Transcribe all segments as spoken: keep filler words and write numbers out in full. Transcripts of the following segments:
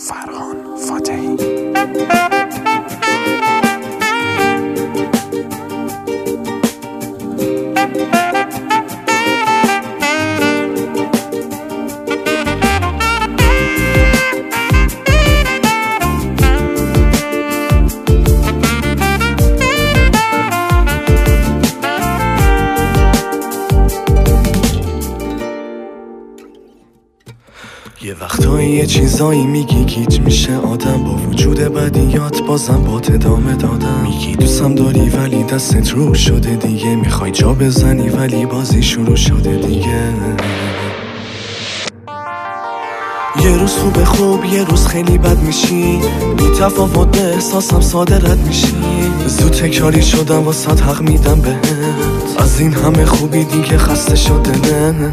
فرهان فاتحی. یه وقتایی یه چیزایی میگی گیج میشه آدم، با وجود بدیات بازم با ادامه دادم. میگی دوستم داری ولی دستت رو شده دیگه، میخوای جا بزنی ولی بازی شروع شده دیگه. یه روز خوبه خوب یه روز خیلی بد میشی، بی تفاوت به احساسم ساده رد میشی. زود تکراری شدم واسه حق میدم بهت، از این همه خوبی دیگه خسته شده نه.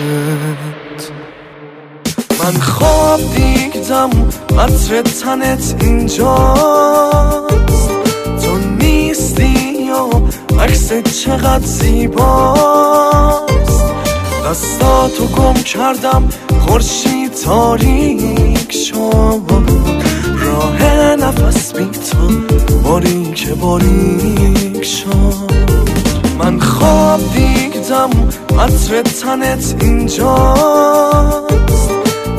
من خواب دیدم عطر تنت اینجاست، تو نیستی یا عکس چقدر زیباست. دستاتو گم کردم خورشید تاریک شد، راه نفس بی تو باریک باریک شد. من خواب دیدم عطر تنت اینجاست،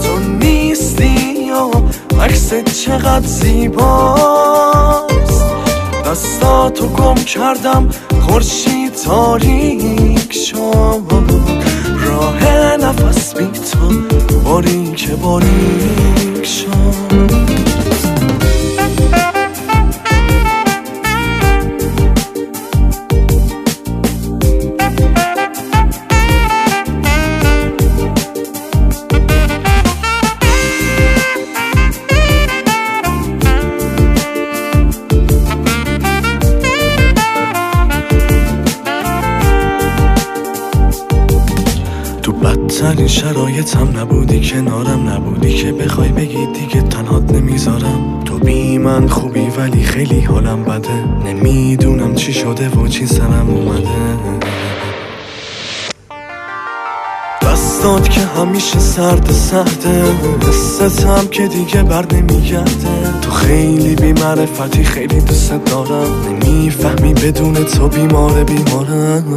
عکس چقدر زیباست. دستاتو گم کردم خورشید تاریک شد، راه نفس بی تو باریک باریک شد. بدترین شرایطم نبودی، کنارم نبودی که بخوای بگی دیگه تنهات نمیذارم. تو بی من خوبی ولی خیلی حالم بده، نمیدونم چی شده و چی سرم اومده. دستات که همیشه سرد سرده، حستم که دیگه بر نمیگرده. تو خیلی بی معرفتی خیلی دوست دارم، نمیفهمی بدون تو بیماره بیمارم.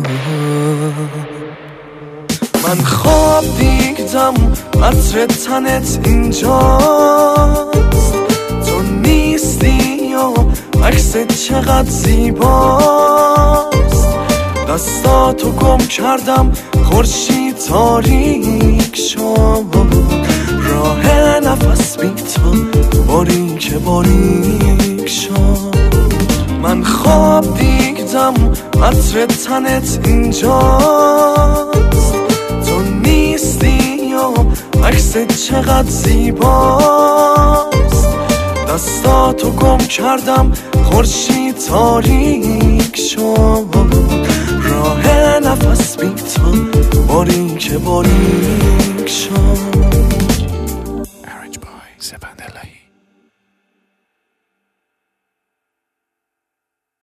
من خواب دیدم عطر تنت اینجاست، تو نیستی یا عکس چقدر زیباست. دستاتو گم کردم خورشید تاریک شد، راه نفس بی تو باریک باریک شد. من خواب دیدم عطر تنت اینجاست، عکس چقدر زیباست. دستاتو گم کردم خورشید تاریک شد، راه نفس بی تو باریک باریک